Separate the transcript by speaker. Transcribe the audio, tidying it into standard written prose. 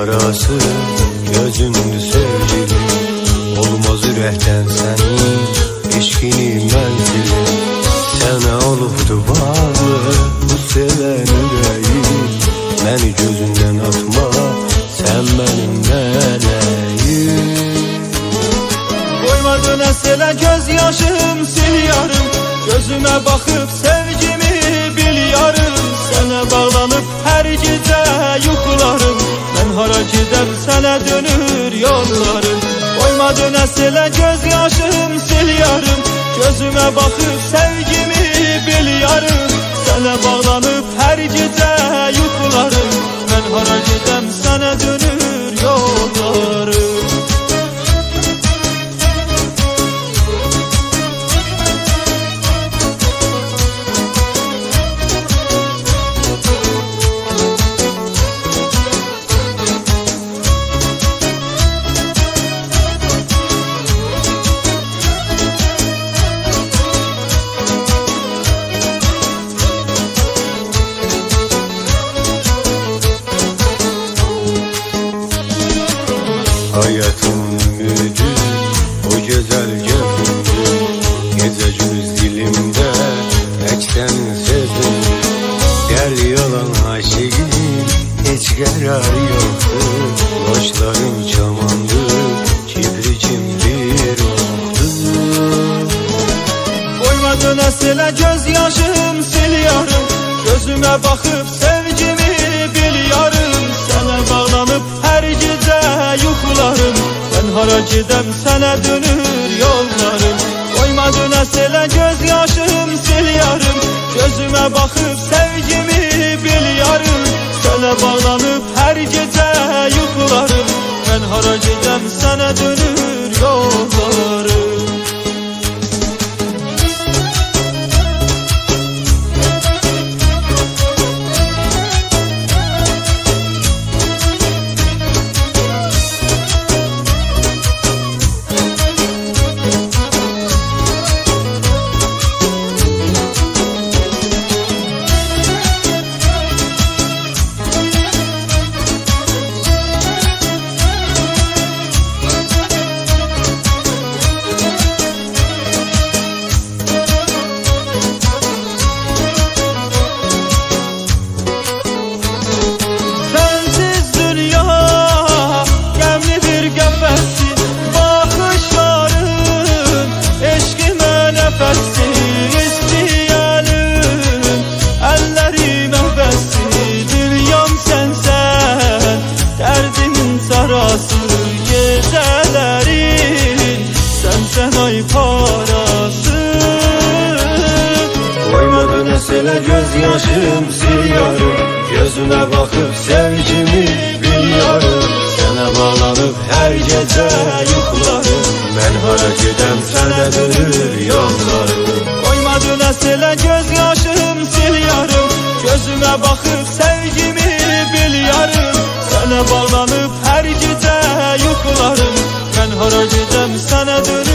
Speaker 1: yarası gözümdü sevgilim. Olmaz ürəkdən sənin eşkini mənzili. Sənə olubdu bağlı bu sevən ürəyim. Məni gözündən atma, sən mənim mələyim.
Speaker 2: Qoymadın əsələ göz yaşım sil yarım. Gözümə baxıb sevgimi bil yarım. Sənə bağlanıb hər gecə yuxularım. Mən hara gedəm sənə dönür yollarım. Qoymadın əsələ göz yaşım sil yarım. Gözümə baxıb sevgimi bil yarım. Sənə bağlanıb hər gecə yuxularım. Mən hara gedəm sənə dönür yollarım.
Speaker 1: Hayatımın ümidi o güzel gözümdü. Gece gündüz dilimde eksen sözümdü. Gel yalan aşığım hiç karar yoktu. Başlarım çamandı, kibricim bir oldu.
Speaker 2: Koymadın əsələ göz yaşım sil yarım. Gözümə baxıb sevgimi bil yarım. Sənə bağlanıb hər gecə yuxularım. Mən hara gedəm sənə dönür yollarım. Koymadın əsələ göz yaşım sil yarım. Gözümə baxıb sevgimi bil yarım. Sənə bağlanıb hər gecə yuxularım. Mən hara gedəm sənə dönür yollarım. Gecelerin sen ay parası.
Speaker 1: Koymadın əsələ göz yaşım sil yarım. Gözüme bakıp sevgimi bil yarım. Sənə bağlanıb hər gecə yuxularım. Mən hara gedəm sənə dönür yollarım.
Speaker 2: Koymadın əsələ göz yaşım sil yarım. Gözüme bakıp sevgimi bil yarım. Sənə bağlanıb hər gecə yuxularım. Mən hara gedəm sənə dönür